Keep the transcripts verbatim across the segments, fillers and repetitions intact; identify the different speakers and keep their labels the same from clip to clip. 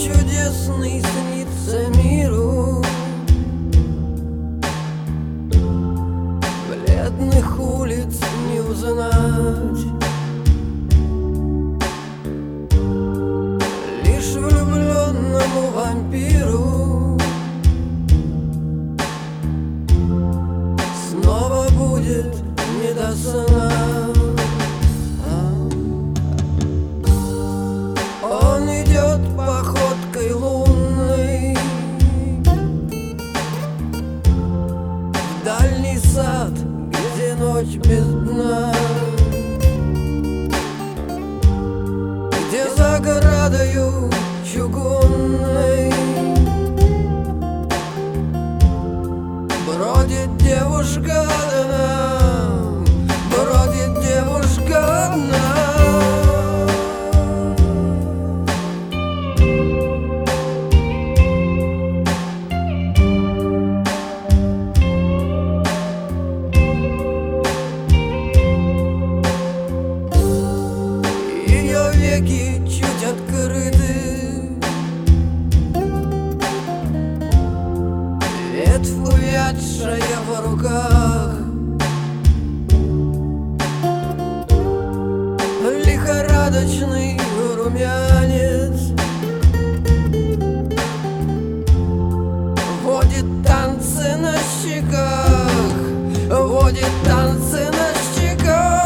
Speaker 1: чудесный снится миру. Бледных улиц не узнать, лишь влюбленному вампиру снова будет не до сна. Он идет походкой лунной в дальний сад, где ночь без дна, где за оградою чугунной бродит девушка одна, бродит девушка одна. Веки чуть открыты, ветвь увядшая в руках, лихорадочный румянец водит танцы на щеках, водит танцы на щеках.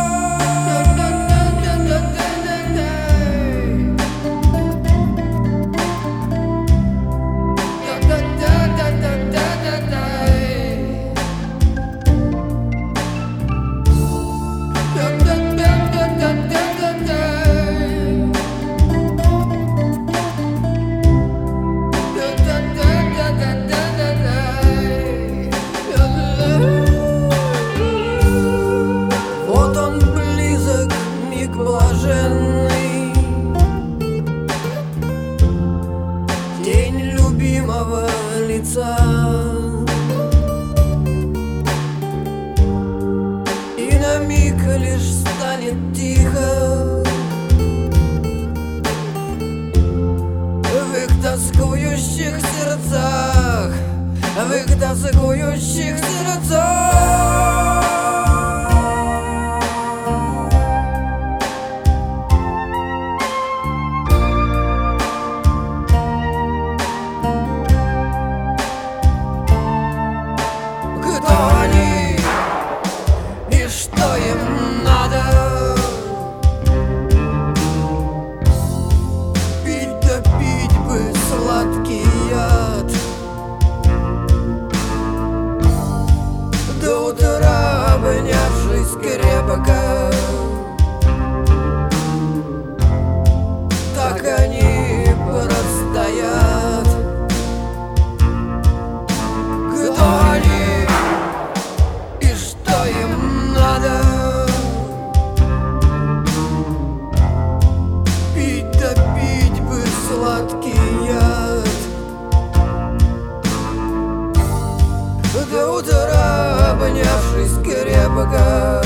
Speaker 1: Блаженный тень любимого лица, и на миг лишь станет тихо в их тоскующих сердцах, в их тоскующих сердцах. Что им надо? Пить да пить бы сладкий яд, до утра обнявшись крепко. Так они простоят. Кто они и что им надо? Пить да пить бы сладкий яд, до утра обнявшись крепко.